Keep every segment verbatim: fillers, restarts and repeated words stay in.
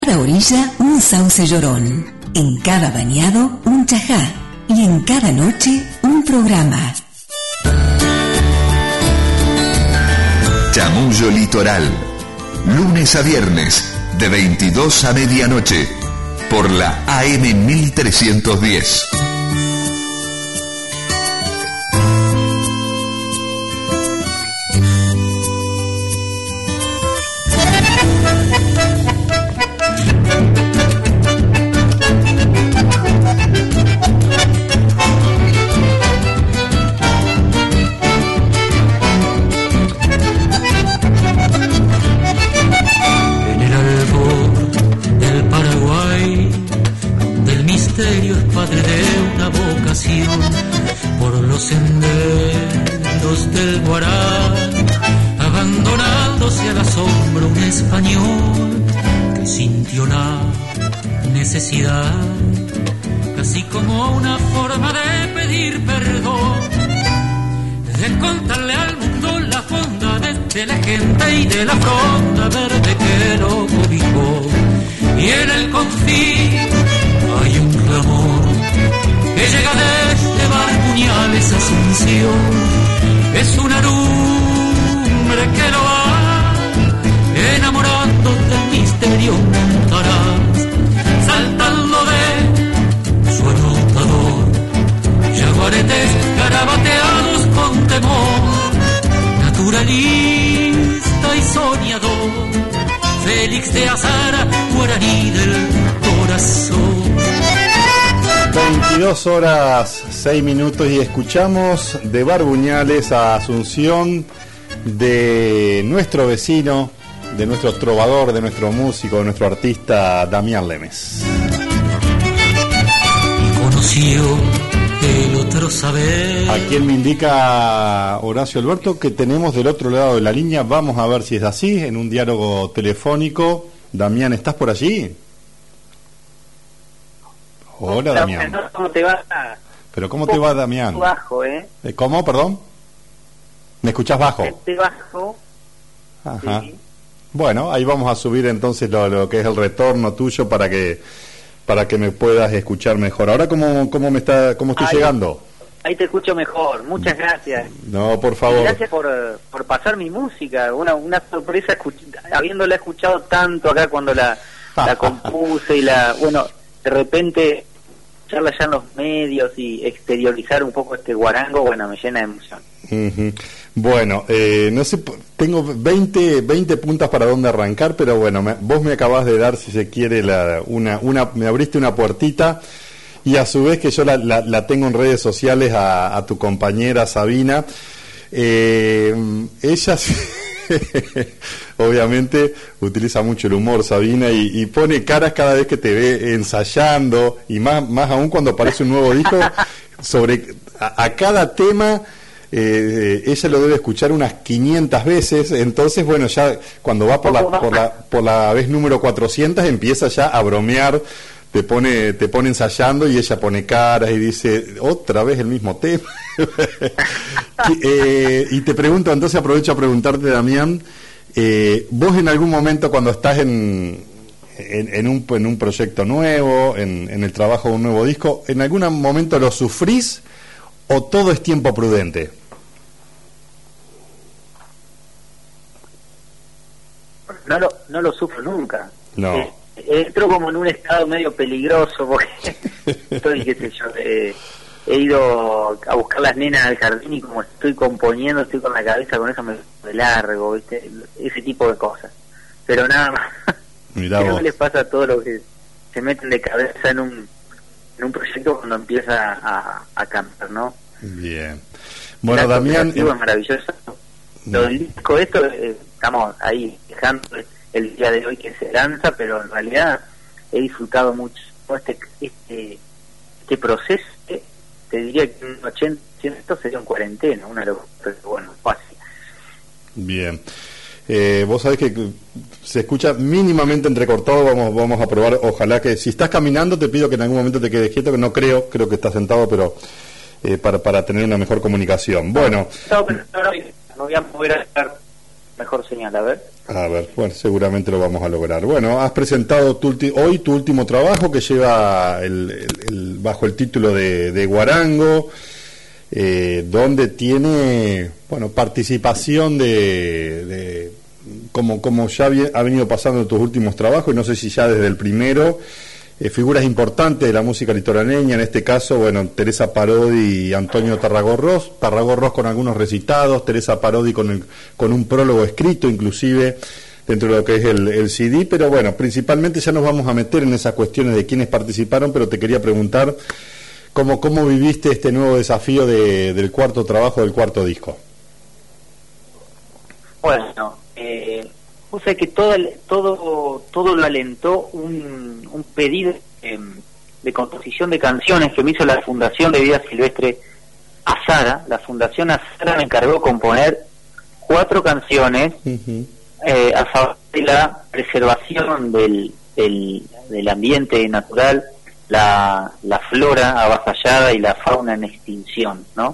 cada orilla un sauce llorón, en cada bañado un chajá y en cada noche un programa. Chamullo Litoral, lunes a viernes, de veintidós a medianoche, por la A M mil trescientos diez. Por los senderos del Guará, abandonándose al asombro un español que sintió la necesidad, casi como una forma de pedir perdón, de contarle al mundo las bondades de la gente y de la fronda verde que lo cobijó. Y en el confín hay un clamor que llega desde Barbuñales a Asunción, es una lumbre que lo va enamorando del misterio montarás, saltando de su anotador, jaguaretes garabateados con temor, naturalista y soñador, Félix de Azara, guaraní del corazón. veintidós horas, seis minutos y escuchamos de Barbuñales a Asunción, de nuestro vecino, de nuestro trovador, de nuestro músico, de nuestro artista Damián Lemes. Conoció el otro saber. A quien me indica Horacio Alberto que tenemos del otro lado de la línea, vamos a ver si es así, en un diálogo telefónico. Damián, ¿estás por allí? Hola, Damián. ¿Cómo te va? ¿Pero cómo te va, Damián? Bajo, ¿eh? ¿Cómo, perdón? ¿Me escuchás bajo? Te bajo. Ajá. Sí. Bueno, ahí vamos a subir entonces lo, lo que es el retorno tuyo para que para que me puedas escuchar mejor. Ahora, ¿cómo, cómo me está, cómo estoy ahí, llegando? Ahí te escucho mejor. Muchas gracias. No, por favor. Gracias por, por pasar mi música. Una una sorpresa escuch- habiéndola escuchado tanto acá cuando la, la compuse y la... Bueno, de repente... charla ya en los medios y exteriorizar un poco este guarango, bueno, me llena de emoción. Uh-huh. Bueno, eh, no sé, tengo veinte, veinte puntas para dónde arrancar, pero bueno, me, vos me acabás de dar, si se quiere, la, una, una, me abriste una puertita, y a su vez que yo la, la, la tengo en redes sociales a, a tu compañera Sabina. Eh, ella obviamente utiliza mucho el humor, Sabina, y, y pone caras cada vez que te ve ensayando, y más, más aún cuando aparece un nuevo disco, sobre a, a cada tema. Eh, ella lo debe escuchar unas quinientas veces, entonces bueno, ya cuando va por la, por la, por la vez número cuatrocientos empieza ya a bromear, te pone, te pone ensayando y ella pone caras y dice, otra vez el mismo tema. eh, y te pregunto, entonces aprovecho a preguntarte, Damián, eh, vos en algún momento cuando estás en, en, en, un, en un proyecto nuevo, en, en el trabajo de un nuevo disco, ¿en algún momento lo sufrís o todo es tiempo prudente? No lo, no lo sufro nunca. No. Eh, entro como en un estado medio peligroso porque estoy, qué sé yo, eh, he ido a buscar las nenas al jardín y como estoy componiendo, estoy con la cabeza con eso, me de largo, ¿viste? Ese tipo de cosas. Pero nada más. Mirá vos. ¿Qué les pasa a todos los que se meten de cabeza en un en un proyecto cuando empieza a, a cambiar, ¿no? Bien. Bueno, La Damián... es maravilloso. Lo del disco, esto, eh, estamos ahí dejando el día de hoy que se lanza, pero en realidad he disfrutado mucho este este este proceso. Eh, te diría que un ochenta por ciento sería en cuarentena, una locura, pero bueno, fácil. Bien. Eh, vos sabés que se escucha mínimamente entrecortado, vamos vamos a probar, ojalá que si estás caminando te pido que en algún momento te quedes quieto, que no creo, creo que estás sentado, pero eh, para, para tener una mejor comunicación. Bueno. No, pero no, no, no voy a mover a estar mejor señal, a ver. A ver, bueno, seguramente lo vamos a lograr. Bueno, has presentado tu ulti- hoy tu último trabajo que lleva el, el, el, bajo el título de, de Guarango, eh, donde tiene, bueno, participación de, de como, como ya vi- ha venido pasando en tus últimos trabajos, y no sé si ya desde el primero, eh, figuras importantes de la música litoraleña, en este caso, bueno, Teresa Parodi y Antonio Tarragorros, Tarragorros con algunos recitados, Teresa Parodi con, el, con un prólogo escrito, inclusive, dentro de lo que es el, el C D, pero bueno, principalmente ya nos vamos a meter en esas cuestiones de quiénes participaron, pero te quería preguntar, ¿cómo, cómo viviste este nuevo desafío de, del cuarto trabajo, del cuarto disco? Bueno, eh... o sea que todo el, todo todo lo alentó un, un pedido eh, de composición de canciones que me hizo la Fundación de Vida Silvestre Azara. La Fundación Azara me encargó de componer cuatro canciones uh-huh. eh, a favor de la preservación del, del, del ambiente natural, la, la flora avasallada y la fauna en extinción, ¿no?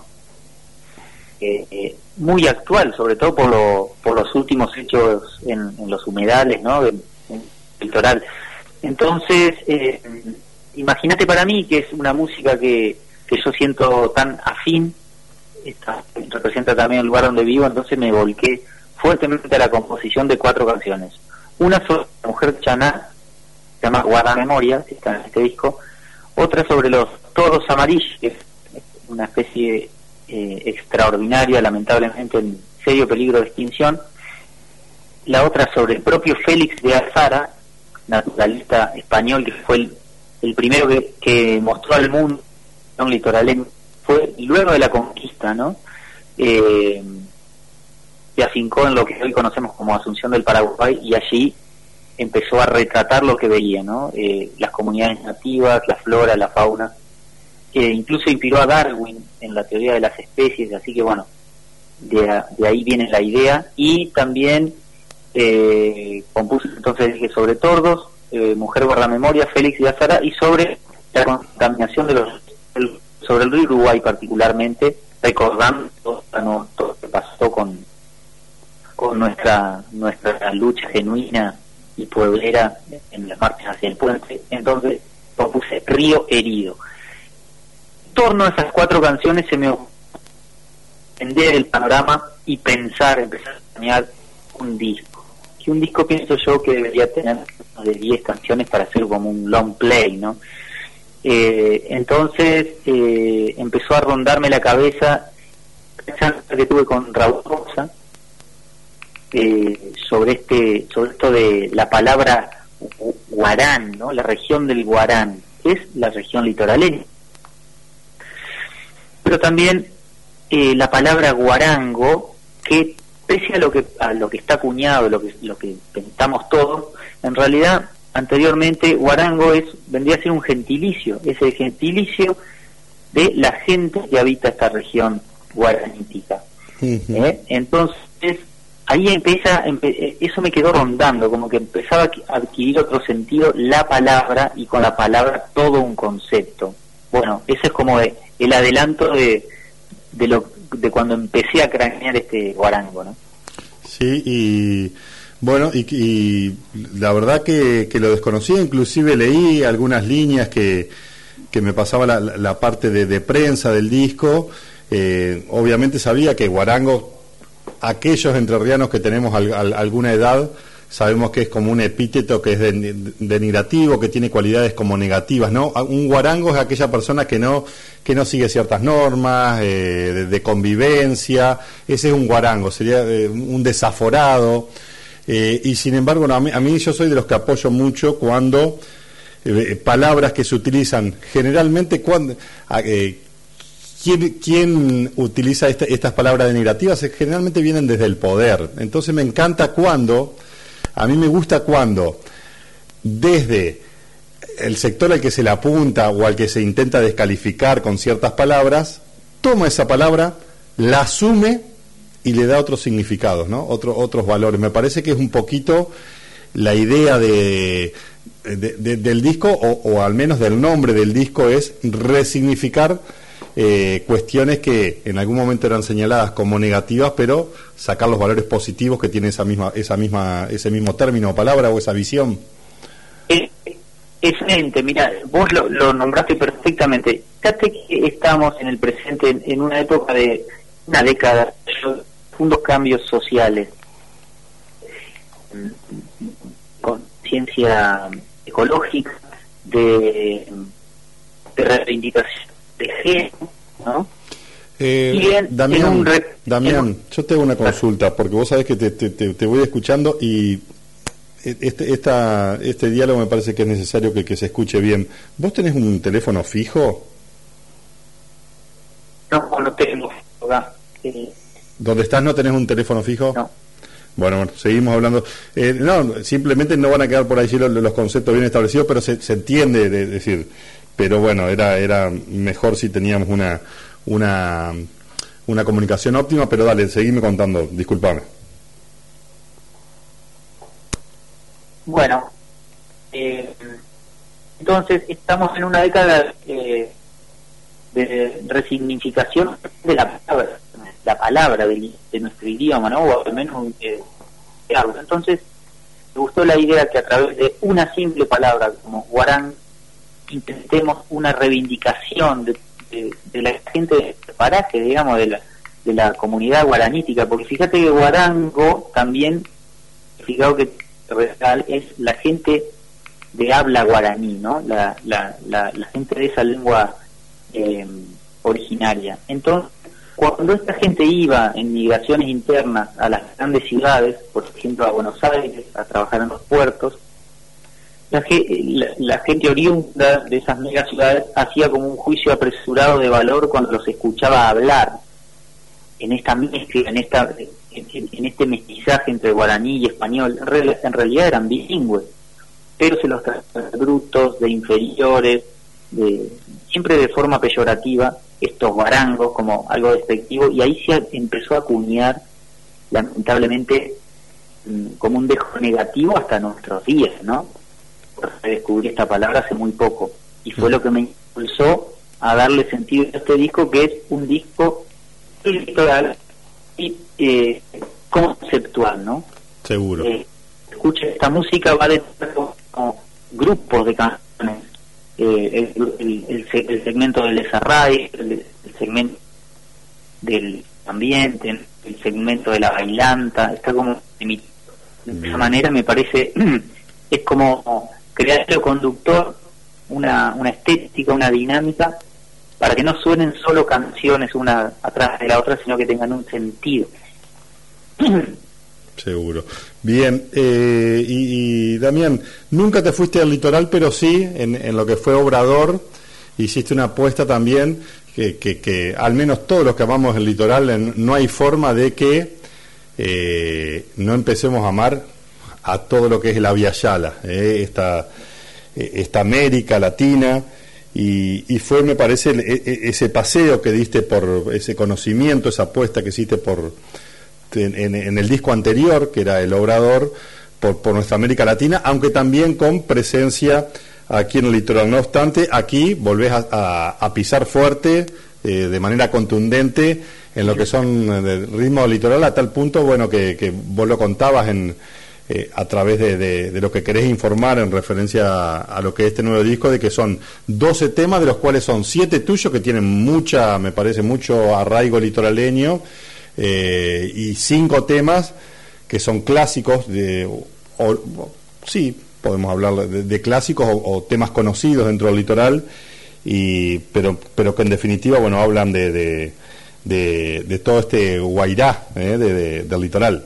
Eh, eh, muy actual, sobre todo por lo, por los últimos hechos en, en los humedales, ¿no? En, en el litoral. Entonces, eh, imagínate para mí que es una música que, que yo siento tan afín, esta, representa también el lugar donde vivo, entonces me volqué fuertemente a la composición de cuatro canciones. Una sobre la mujer chaná, se llama Guardamemoria, que está en este disco. Otra sobre los toros amarillos, que es una especie de Eh, extraordinaria, lamentablemente en serio peligro de extinción. La otra sobre el propio Félix de Azara, naturalista español, que fue el, el primero que, que mostró al mundo un litoraleño, fue luego de la conquista, ¿no? Eh, se afincó en lo que hoy conocemos como Asunción del Paraguay, y allí empezó a retratar lo que veía, ¿no? Eh, las comunidades nativas, la flora, la fauna, que incluso inspiró a Darwin en la teoría de las especies, así que bueno, de, de ahí viene la idea. Y también eh, compuso entonces dije sobre tordos, eh, Mujer Guardamemoria, Félix de Azara, y sobre la contaminación de los el, sobre el río Uruguay particularmente, recordando todo, no, todo lo que pasó con con nuestra nuestra lucha genuina y pueblera en las marchas hacia el puente. Entonces compuse Río Herido. En torno a esas cuatro canciones se me ocurrió entender el panorama y pensar, empezar a planear un disco. Que un disco pienso yo que debería tener de diez canciones para hacer como un long play, ¿no? Eh, entonces eh, empezó a rondarme la cabeza pensando que tuve con Raúl Rosa eh, sobre este sobre esto de la palabra Guarán, ¿no? La región del Guarán, que es la región litoraleña. Pero también eh, la palabra guarango, que pese a lo que a lo que está acuñado, lo que lo que pensamos todos, en realidad anteriormente guarango es vendría a ser un gentilicio, es el gentilicio de la gente que habita esta región guaranítica. Uh-huh. ¿Eh? Entonces ahí empieza, empe- eso me quedó rondando, como que empezaba a adquirir otro sentido la palabra, y con la palabra todo un concepto. Bueno, eso es como de, el adelanto de, de lo de cuando empecé a cranear este guarango, ¿no? Sí, y bueno, y, y la verdad que, que lo desconocía, inclusive leí algunas líneas que, que me pasaba la, la parte de, de prensa del disco. Eh, obviamente sabía que guarango, aquellos entrerrianos que tenemos al, al, alguna edad, sabemos que es como un epíteto que es denigrativo, que tiene cualidades como negativas, ¿no? Un guarango es aquella persona que no que no sigue ciertas normas eh, de, de convivencia. Ese es un guarango, sería eh, un desaforado. Eh, y sin embargo, no, a, mí, a mí yo soy de los que apoyo mucho cuando eh, palabras que se utilizan generalmente cuando eh, ¿Quién, ¿Quién utiliza esta, estas palabras denigrativas? Generalmente vienen desde el poder. Entonces me encanta cuando, a mí me gusta cuando, desde el sector al que se le apunta o al que se intenta descalificar con ciertas palabras, toma esa palabra, la asume y le da otros significados, ¿no? Otro, otros valores. Me parece que es un poquito la idea de, de, de, del disco, o, o al menos del nombre del disco, es resignificar eh, cuestiones que en algún momento eran señaladas como negativas, pero sacar los valores positivos que tiene esa misma, esa misma, ese mismo término o palabra o esa visión. Eh, excelente, mira, vos lo, lo nombraste perfectamente. Fíjate que estamos en el presente, en, en una época de una década de profundos cambios sociales, conciencia ecológica, de, de reivindicación de género, ¿no? Eh, Bien, Damián, re, Damián un... yo te hago una consulta, porque vos sabés que te, te, te, te voy escuchando y este, esta, este diálogo me parece que es necesario que, que se escuche bien. ¿Vos tenés un teléfono fijo? No, no tengo. Eh, ¿Dónde estás no tenés un teléfono fijo? No. Bueno, bueno, seguimos hablando. Eh, no, simplemente no van a quedar por allí los, los conceptos bien establecidos, pero se, se entiende, de, de decir, pero bueno, era era mejor si teníamos una una una comunicación óptima, pero dale, seguime contando, discúlpame. Bueno, eh, entonces estamos en una década eh, de resignificación de la palabra, la palabra de, de nuestro idioma, ¿no? O al menos eh, de habla. Entonces, me gustó la idea que a través de una simple palabra como guarán intentemos una reivindicación de, de, de la gente de paraje, digamos, de la, de la comunidad guaranítica, porque fíjate que guarango también, fíjate que es la gente de habla guaraní, ¿no? La, la, la, la gente de esa lengua eh, originaria. Entonces, cuando esta gente iba en migraciones internas a las grandes ciudades, por ejemplo a Buenos Aires, a trabajar en los puertos, la, la, la gente oriunda de esas megaciudades hacía como un juicio apresurado de valor cuando los escuchaba hablar en esta mezcla, en esta en, en este mestizaje entre guaraní y español. En, real, en realidad eran bilingües, pero se los trataba de brutos, de inferiores, de, siempre de forma peyorativa, estos guarangos como algo despectivo, y ahí se empezó a acuñar lamentablemente como un dejo negativo hasta nuestros días, ¿no? Descubrí esta palabra hace muy poco y fue lo que me impulsó a darle sentido a este disco, que es un disco electoral y eh, conceptual, ¿no? Seguro. Eh, escucha, esta música va de como grupos de canciones, eh, el, el, el, el segmento del desarraigo, el, el segmento del ambiente, el segmento de la bailanta, está como de esa manera. Me parece es como crear el conductor, una, una estética, una dinámica, para que no suenen solo canciones una atrás de la otra, sino que tengan un sentido. Seguro. Bien, eh, y, y Damián, nunca te fuiste al litoral, pero sí, en, en lo que fue Obrador, hiciste una apuesta también, que, que, que al menos todos los que amamos el litoral, en, no hay forma de que eh, no empecemos a amar a todo lo que es el Abya Yala, eh, esta, esta América Latina, y, y fue, me parece, el, ese paseo que diste por ese conocimiento, esa apuesta que hiciste por en, en, en el disco anterior, que era El Obrador, por, por nuestra América Latina, aunque también con presencia aquí en el litoral. No obstante, aquí volvés a, a, a pisar fuerte, eh, de manera contundente, en lo que son el ritmo litoral, a tal punto, bueno, que, que vos lo contabas en Eh, a través de, de, de lo que querés informar en referencia a, a lo que es este nuevo disco, de que son doce temas, de los cuales son siete tuyos, que tienen mucha, me parece, mucho arraigo litoraleño, eh, y cinco temas que son clásicos, de, o, o, sí, podemos hablar de, de clásicos o, o temas conocidos dentro del litoral, y pero pero que en definitiva, bueno, hablan de, de, de, de todo este guairá eh, de, de, del litoral.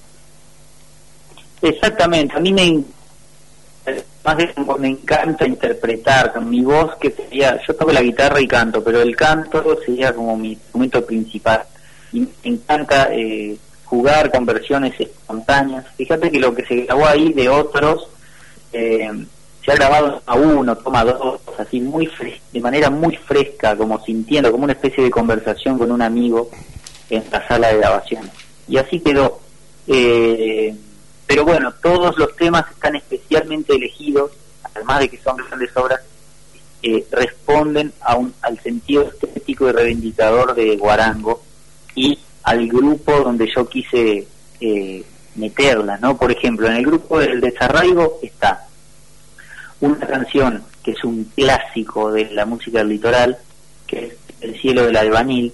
Exactamente, a mí me, más de, me encanta interpretar con mi voz, que sería, yo toco la guitarra y canto, pero el canto sería como mi instrumento principal, y me encanta eh, jugar con versiones espontáneas. Fíjate que lo que se grabó ahí de otros eh, se ha grabado a uno, toma dos, así muy fres- de manera muy fresca, como sintiendo, como una especie de conversación con un amigo en la sala de grabación, y así quedó. eh, Pero bueno, todos los temas están especialmente elegidos, además de que son grandes obras, eh, responden a un, al sentido estético y reivindicador de Guarango y al grupo donde yo quise eh, meterla, ¿no? Por ejemplo, en el grupo del Desarraigo está una canción que es un clásico de la música del litoral, que es El cielo del albañil.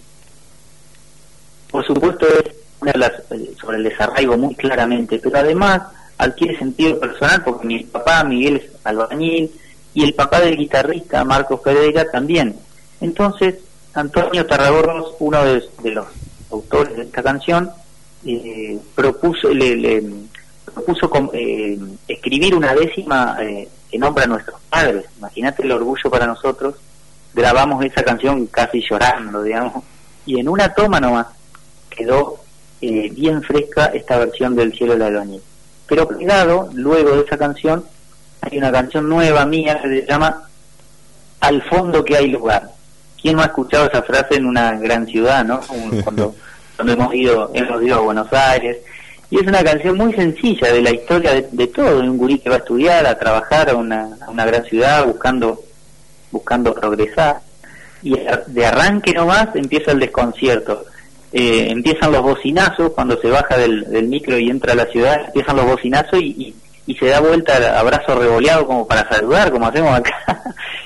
Por supuesto es una de las, sobre el desarraigo muy claramente, pero además adquiere sentido personal porque mi papá Miguel es albañil y el papá del guitarrista Marcos Pereira también. Entonces Antonio Tarragorros, uno de, de los autores de esta canción, eh, propuso le, le propuso eh, escribir una décima eh, en nombre a nuestros padres. Imagínate el orgullo para nosotros. Grabamos esa canción casi llorando, digamos, y en una toma nomás quedó eh, bien fresca esta versión del cielo del albañil. Pero pegado, luego de esa canción, hay una canción nueva mía que se llama Al fondo que hay lugar. ¿Quién no ha escuchado esa frase en una gran ciudad, no? Cuando, cuando hemos ido hemos ido a Buenos Aires. Y es una canción muy sencilla de la historia de, de todo, de un gurí que va a estudiar, a trabajar a una, a una gran ciudad buscando buscando progresar. Y de arranque nomás empieza el desconcierto. Eh, empiezan los bocinazos cuando se baja del, del micro y entra a la ciudad, empiezan los bocinazos y, y, y se da vuelta a brazo revoleado como para saludar, como hacemos acá.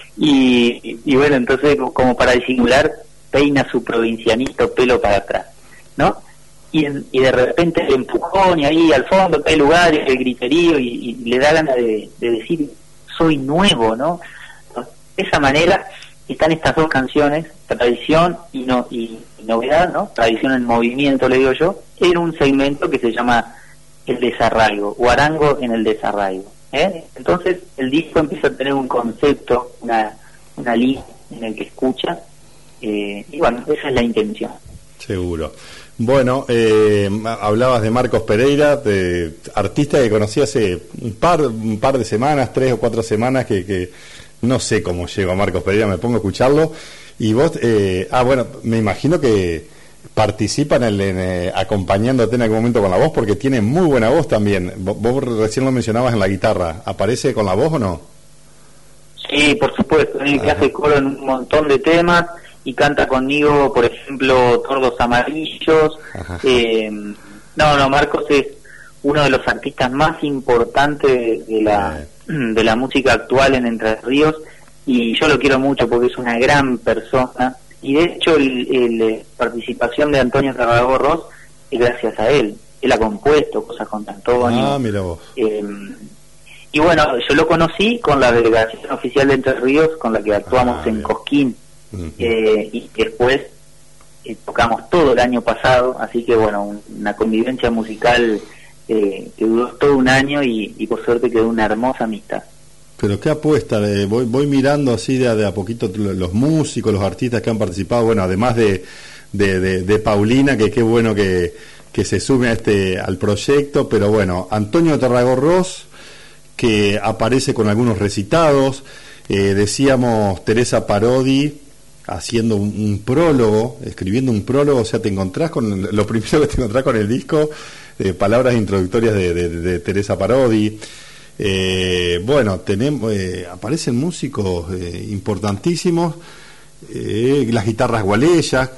y, y bueno, entonces como para disimular, peina su provincianito pelo para atrás, ¿no? Y, y de repente el empujón y ahí al fondo que hay lugar, el griterío y, y le da ganas de, de decir soy nuevo, ¿no? De esa manera están estas dos canciones, tradición y no y, y novedad, ¿no? Tradición en movimiento, le digo yo, en un segmento que se llama El Desarraigo, Guarango en el Desarraigo, ¿eh? Entonces el disco empieza a tener un concepto, una, una línea en el que escucha, eh, y bueno, esa es la intención. Seguro. Bueno, eh, hablabas de Marcos Pereira, de artista que conocí hace un par, un par de semanas, tres o cuatro semanas, que, que no sé cómo llego a Marcos Pereira, me pongo a escucharlo. Y vos, eh, ah, bueno, me imagino que participan en, en, eh, acompañándote en algún momento con la voz, porque tiene muy buena voz también. Vos, vos recién lo mencionabas en la guitarra, ¿aparece con la voz o no? Sí, por supuesto, él que hace coro en un montón de temas y canta conmigo, por ejemplo, Tordos Amarillos. Eh, no, no, Marcos es uno de los artistas más importantes de la, de la música actual en Entre Ríos, y yo lo quiero mucho porque es una gran persona, y de hecho la participación de Antonio Tarragorros es gracias a él. Él ha compuesto cosas con Antonio. Ah, mira vos. Eh, y bueno, yo lo conocí con la delegación oficial de Entre Ríos, con la que actuamos ah, en Cosquín. Uh-huh. eh, y después eh, tocamos todo el año pasado, así que bueno, un, una convivencia musical eh, que duró todo un año y, y por suerte quedó una hermosa amistad. Pero qué apuesta, eh, voy, voy mirando así de, de a poquito los músicos, los artistas que han participado, bueno, además de, de, de, de Paulina, que qué bueno que, que se sume a este al proyecto, pero bueno, Antonio Tarragorros, que aparece con algunos recitados, eh, decíamos Teresa Parodi haciendo un, un prólogo, escribiendo un prólogo, o sea, te encontrás con, lo primero que te encontrás con el disco, eh, palabras introductorias de, de, de Teresa Parodi. Eh, bueno, tenemos, eh, aparecen músicos eh, importantísimos, eh, las guitarras gualeyas,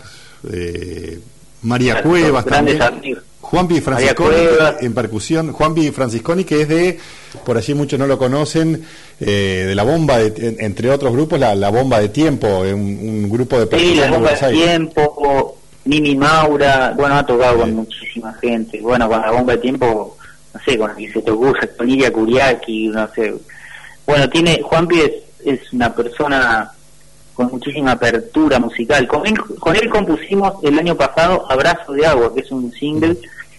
eh, María Cuevas también, Juanpi Francisconi en percusión, Juanpi Francisconi, que es de, por allí muchos no lo conocen, eh, de la bomba, de, entre otros grupos, la, la bomba de tiempo, un, un grupo de percusión. Sí, la bomba de tiempo, Mimi Maura, bueno, ha tocado sí. con muchísima gente, bueno, con la bomba de tiempo, no sé, con el que se tocó, con Iria Kuriaki, no sé, bueno, tiene, Juanpi es, es una persona con muchísima apertura musical. Con él, con él compusimos el año pasado Abrazo de Agua, que es un single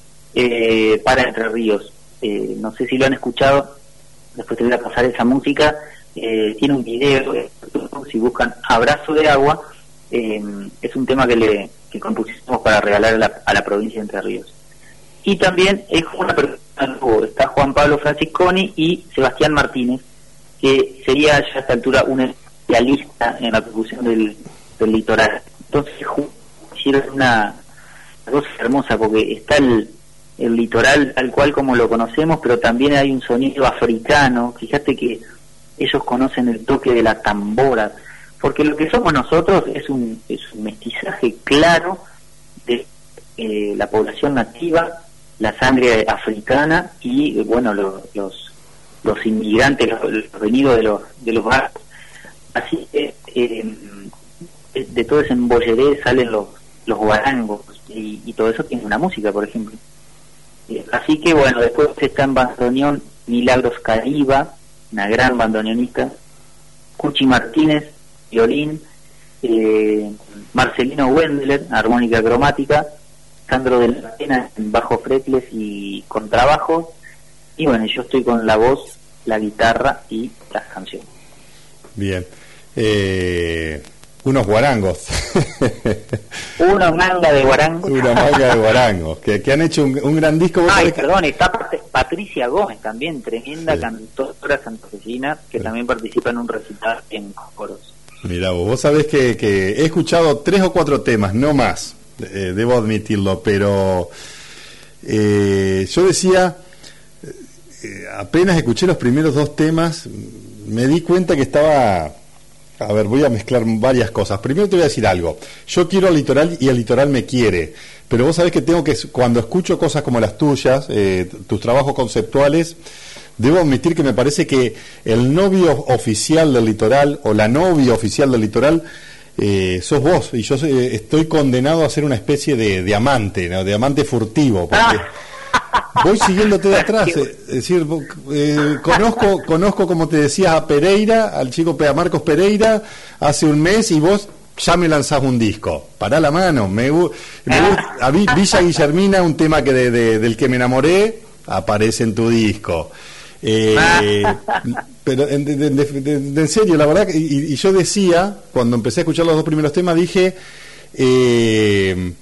eh, para Entre Ríos. Eh, no sé si lo han escuchado, después te voy a pasar esa música. Eh, tiene un video, eh, si buscan Abrazo de Agua, eh, es un tema que le que compusimos para regalar a la, a la provincia de Entre Ríos. Y también es una persona, está Juan Pablo Francisconi y Sebastián Martínez, que sería ya a esta altura un especialista en la percusión del, del litoral. Entonces hicieron una cosa hermosa, porque está el, el litoral tal cual como lo conocemos, pero también hay un sonido africano. Fíjate que ellos conocen el toque de la tambora, porque lo que somos nosotros es un, es un mestizaje claro de eh, la población nativa, la sangre africana y eh, bueno lo, los los inmigrantes, los, los venidos de los de los barcos. Así que eh, de, de todo ese embolleré salen los los guarangos y, y todo eso tiene una música, por ejemplo. Eh, así que bueno, después está en bandoneón Milagros Cariba, una gran bandoneonista, Cuchi Martínez, violín, eh, Marcelino Wendler, armónica cromática, Sandro de la Pena en bajo fretless y contrabajo, y bueno, yo estoy con la voz, la guitarra y las canciones. Bien. Eh, unos guarangos. Una manga de guarangos. Una manga de guarangos, que, que han hecho un, un gran disco. Ay, perdón, está Patricia Gómez también, tremenda sí. cantora santafesina, que sí. también participa en un recital en coros. Mirá vos, vos sabés que, que he escuchado tres o cuatro temas, no más, eh, debo admitirlo, pero eh, yo decía, eh, apenas escuché los primeros dos temas, me di cuenta que estaba... A ver, voy a mezclar varias cosas. Primero te voy a decir algo. Yo quiero al litoral y el litoral me quiere. Pero vos sabés que tengo que, cuando escucho cosas como las tuyas, eh, tus trabajos conceptuales, debo admitir que me parece que el novio oficial del litoral o la novia oficial del litoral eh, sos vos. Y yo eh, estoy condenado a ser una especie de, de amante, ¿no? De amante furtivo. Porque... voy siguiéndote de atrás, eh, es decir, eh, conozco, conozco como te decía a Pereira, al chico a Marcos Pereira, hace un mes y vos ya me lanzás un disco. Pará la mano, me, me gusta, a Villa Guillermina, un tema que de, de, del que me enamoré, aparece en tu disco. Eh, pero en, de, de, de, de, en serio, la verdad, y, y yo decía, cuando empecé a escuchar los dos primeros temas, dije... Eh,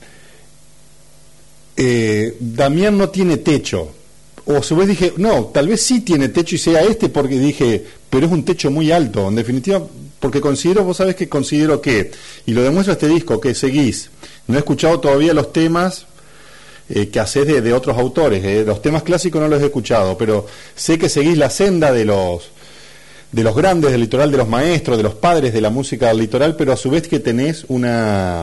Eh, Damián no tiene techo, o a su vez dije, no, tal vez sí tiene techo y sea este, porque dije, pero es un techo muy alto, en definitiva, porque considero, vos sabés que considero que, y lo demuestra este disco, que seguís, no he escuchado todavía los temas eh, que hacés de, de otros autores, eh, los temas clásicos no los he escuchado, pero sé que seguís la senda de los de los grandes del litoral, de los maestros, de los padres de la música del litoral, pero a su vez que tenés una...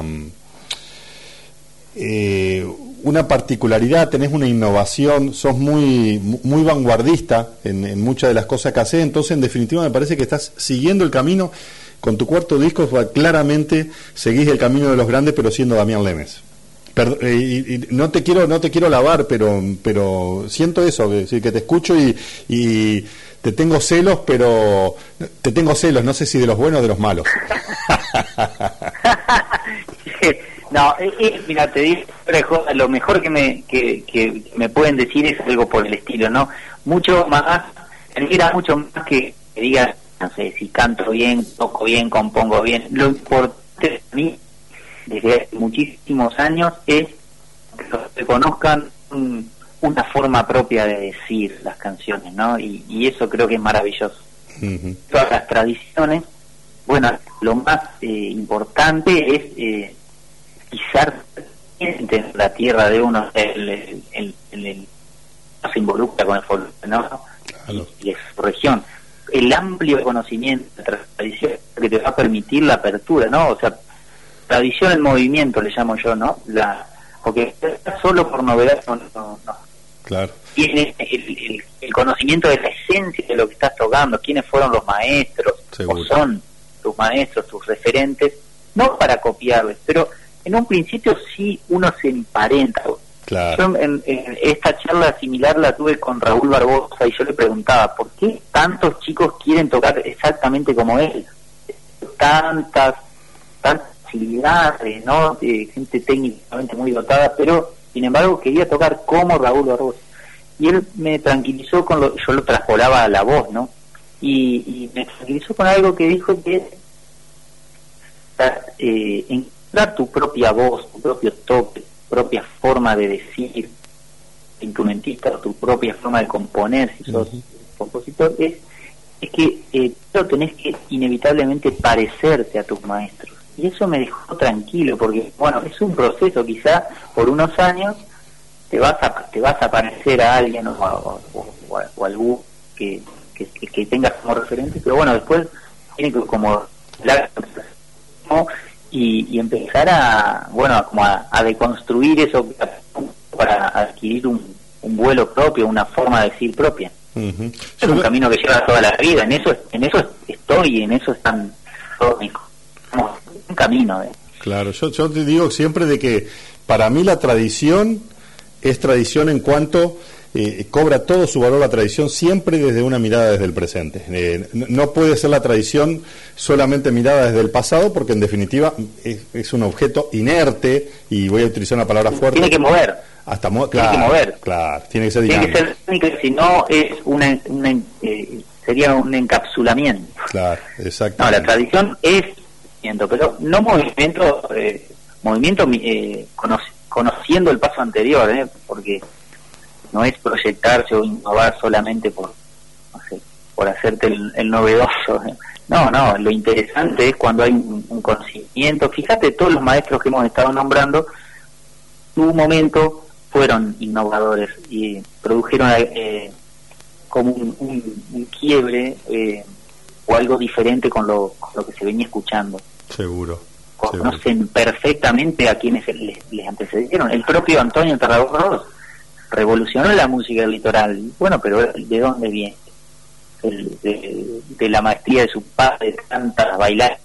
Eh, una particularidad, tenés una innovación, sos muy muy vanguardista en, en muchas de las cosas que haces, entonces en definitiva me parece que estás siguiendo el camino, con tu cuarto disco claramente seguís el camino de los grandes, pero siendo Damián Lemes. Perd eh, y, y no te quiero no te quiero lavar, pero pero siento eso, que, que te escucho y, y te tengo celos, pero te tengo celos, no sé si de los buenos o de los malos. No, eh, eh, mira, te digo, lo mejor que me que, que me pueden decir es algo por el estilo, ¿no? Mucho más, era mucho más que, que digas, no sé, si canto bien, toco bien, compongo bien. Lo importante a mí, desde muchísimos años, es que conozcan un, una forma propia de decir las canciones, ¿no? Y, y eso creo que es maravilloso. Uh-huh. Todas las tradiciones, bueno, lo más eh, importante es... Eh, pisar en la tierra de uno, el, el, el, el, el no se involucra con el folclore, ¿no? Claro. Y, y es su región. El amplio conocimiento de la tradición que te va a permitir la apertura, ¿no? O sea, tradición en movimiento le llamo yo, ¿no? La, porque solo por novedad no, no, no. Claro. Tiene el, el, el conocimiento de la esencia de lo que estás tocando, quiénes fueron los maestros, seguro, o son tus maestros, tus referentes, no para copiarles, pero en un principio sí uno se emparenta. Claro. Yo en, en esta charla similar la tuve con Raúl Barbosa y yo le preguntaba, ¿por qué tantos chicos quieren tocar exactamente como él? Tantas, tantas facilidades, ¿no? De gente técnicamente muy dotada, pero sin embargo quería tocar como Raúl Barbosa. Y él me tranquilizó con lo, yo lo traspolaba a la voz, ¿no? Y, y me tranquilizó con algo que dijo que eh, en tu propia voz, tu propio toque, tu propia forma de decir, instrumentista, tu propia forma de componer, si sos uh-huh. compositor, es, es que eh, tenés que inevitablemente parecerte a tus maestros. Y eso me dejó tranquilo, porque, bueno, es un proceso, quizá por unos años te vas a te vas a parecer a alguien o a, o, o, o a algún que, que, que, que tengas como referente, pero bueno, después tiene que como la, ¿no? y, y empezar a, bueno, como a, a deconstruir eso para adquirir un, un vuelo propio, una forma de decir propia. Uh-huh. Es un camino que lleva toda la vida, en eso en eso estoy, en eso están todos mis, un camino. ¿eh? Claro, yo, yo te digo siempre de que para mí la tradición es tradición en cuanto eh, cobra todo su valor la tradición siempre desde una mirada desde el presente. Eh, no puede ser la tradición solamente mirada desde el pasado, porque en definitiva es, es un objeto inerte, y voy a utilizar una palabra fuerte. Tiene que mover. Hasta mo- claro, tiene que mover. Claro, tiene que ser dinámico. dinámico. Tiene que ser dinámico, si no es una, una eh, sería un encapsulamiento. Claro, exacto. No, la tradición es movimiento, pero no movimiento, eh, movimiento eh, cono- conociendo el paso anterior, ¿eh? Porque no es proyectarse o innovar solamente por, no sé, por hacerte el, el novedoso. ¿eh? No, no, lo interesante es cuando hay un, un conocimiento. Fíjate, todos los maestros que hemos estado nombrando, en un momento fueron innovadores y produjeron eh, como un, un, un quiebre eh, o algo diferente con lo, con lo que se venía escuchando. Seguro. Conocen seguro. perfectamente a quienes les, les antecedieron. El propio Antonio Tarragorros revolucionó la música del litoral. Bueno, pero ¿de dónde viene? El, de, de la maestría de su padre, de tantas bailar,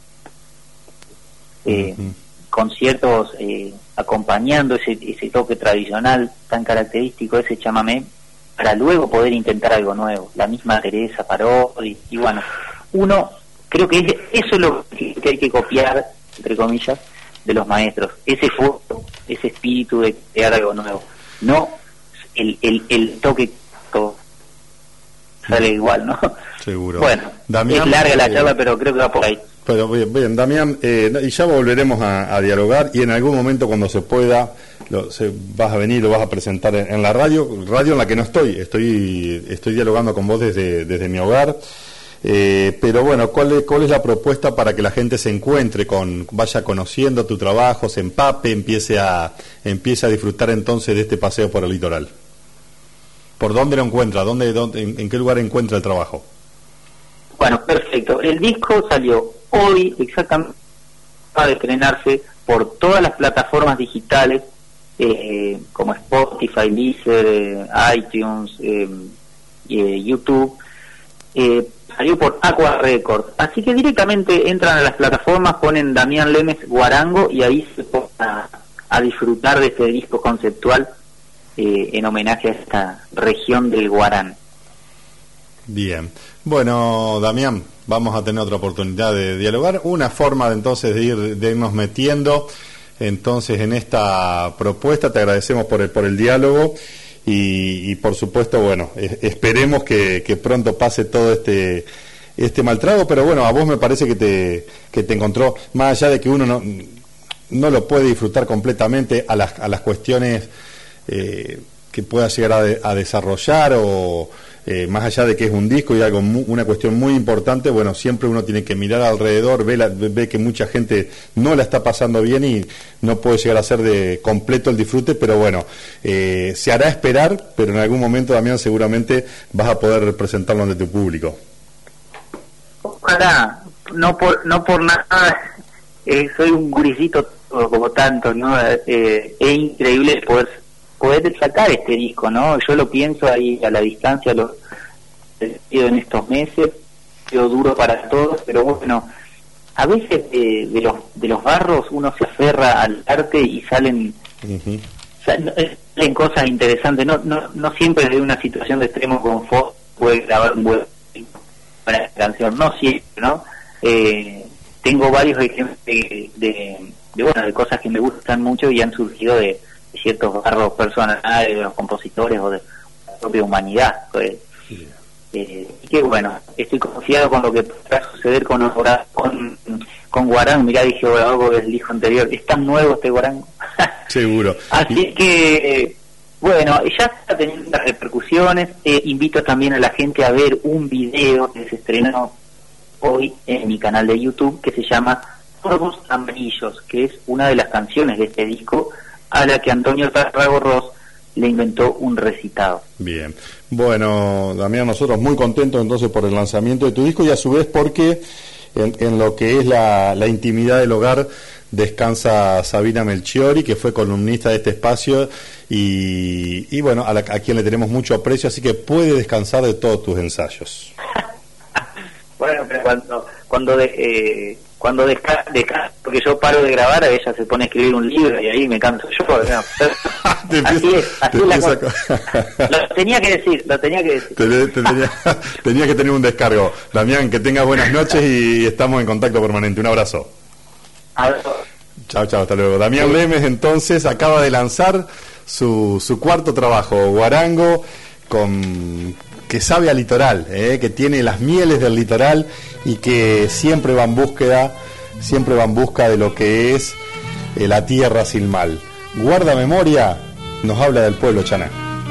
eh, uh-huh. conciertos eh, acompañando ese, ese toque tradicional tan característico, ese chamamé, para luego poder intentar algo nuevo. La misma Teresa Parodi, y bueno, uno, creo que ese, eso es lo que, que hay que copiar, entre comillas, de los maestros, ese fuego, ese espíritu de crear algo nuevo, no el, el, el toque todo sale igual, ¿no? Seguro. Bueno, Damián, es larga la charla, eh, pero creo que va por ahí. Pero bien, bien Damián, eh, y ya volveremos a, a dialogar, y en algún momento cuando se pueda lo, se, vas a venir, lo vas a presentar en, en la radio, radio en la que no estoy, estoy estoy dialogando con vos desde, desde mi hogar, eh, pero bueno, ¿cuál es, ¿cuál es la propuesta para que la gente se encuentre con, vaya conociendo tu trabajo, se empape, empiece a, empiece a disfrutar entonces de este paseo por el litoral? ¿Por dónde lo encuentra? ¿Dónde, dónde, en, ¿En qué lugar encuentra el trabajo? Bueno, perfecto. El disco salió hoy, exactamente, para estrenarse por todas las plataformas digitales, eh, como Spotify, Deezer, eh, iTunes, eh, eh, YouTube. Eh, salió por Aqua Records. Así que directamente entran a las plataformas, ponen Damián Lemes Guarango, y ahí se ponen a, a disfrutar de este disco conceptual eh, en homenaje a esta región del Guarán. Bien. Bueno, Damián, vamos a tener otra oportunidad de dialogar. Una forma de entonces de, ir, de irnos metiendo entonces en esta propuesta. Te agradecemos por el, por el diálogo y, y por supuesto, bueno, eh, esperemos que, que pronto pase todo este este mal trago, pero bueno, a vos me parece que te que te encontró, más allá de que uno no, no lo puede disfrutar completamente a las, a las cuestiones eh, que pueda llegar a, de, a desarrollar o... Eh, más allá de que es un disco y algo mu- una cuestión muy importante, bueno, siempre uno tiene que mirar alrededor, ve, la, ve que mucha gente no la está pasando bien y no puede llegar a ser de completo el disfrute, pero bueno, eh, se hará esperar, pero en algún momento, Damián, seguramente vas a poder presentarlo ante tu público. Ojalá, no por no por nada, eh, soy un gurisito como tanto, ¿no? Eh, es increíble poder poder sacar este disco, ¿no? Yo lo pienso ahí a la distancia, lo he sido en estos meses, ha sido duro para todos, pero bueno, a veces eh, de los de los barros uno se aferra al arte y salen, uh-huh. salen cosas interesantes, no no no siempre de una situación de extremo confort puede grabar un buen buena canción, no siempre, ¿no? Eh, tengo varios ejemplos de, de, de, bueno, de cosas que me gustan mucho y han surgido de de ciertos barros personales de los compositores o de la propia humanidad, pues. Sí. Eh, y que bueno, estoy confiado con lo que va a suceder con con, con Guarán. Mirá, dije algo del disco anterior, es tan nuevo este Guarán. Seguro. Así y... que eh, bueno, ya está teniendo las repercusiones. Eh, invito también a la gente a ver un video que se estrenó hoy en mi canal de YouTube, que se llama Sordos Amarillos, que es una de las canciones de este disco, a la que Antonio Tarragorros le inventó un recitado. Bien, bueno, Damián, nosotros muy contentos entonces por el lanzamiento de tu disco y a su vez porque en, en lo que es la, la intimidad del hogar descansa Sabina Melchiori, que fue columnista de este espacio y, y bueno, a, la, a quien le tenemos mucho aprecio, así que puede descansar de todos tus ensayos. Bueno, pero cuando cuando de, eh, cuando desca, desca, porque yo paro de grabar, ella se pone a escribir un libro y ahí me canso yo. ¿No? Así es, así es la cosa. Lo tenía que decir, lo tenía que decir. Te, te tenía, tenía que tener un descargo. Damián, que tengas buenas noches y estamos en contacto permanente. Un abrazo. Abrazo. Chao, chao, hasta luego. Damián sí. Lemes, entonces, acaba de lanzar su, su cuarto trabajo, Guarango, con... que sabe a litoral, ¿eh? Que tiene las mieles del litoral y que siempre va en búsqueda, siempre va en busca de lo que es eh, la tierra sin mal. Guarda memoria, nos habla del pueblo chaná.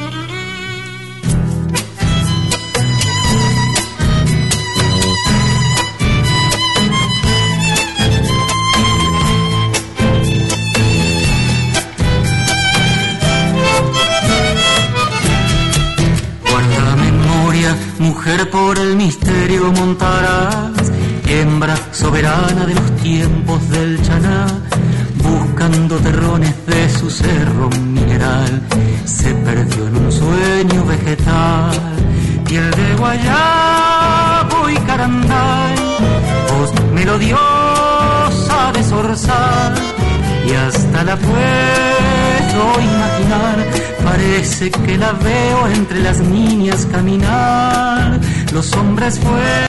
Mujer, por el misterio montarás, hembra soberana de los tiempos del Chaná, buscando terrones de su cerro mineral, se perdió en un sueño vegetal, piel de guayabo y caranday, voz melodiosa de zorzal, y hasta la puedo imaginar, parece que la veo entre las niñas caminar, los hombres fueron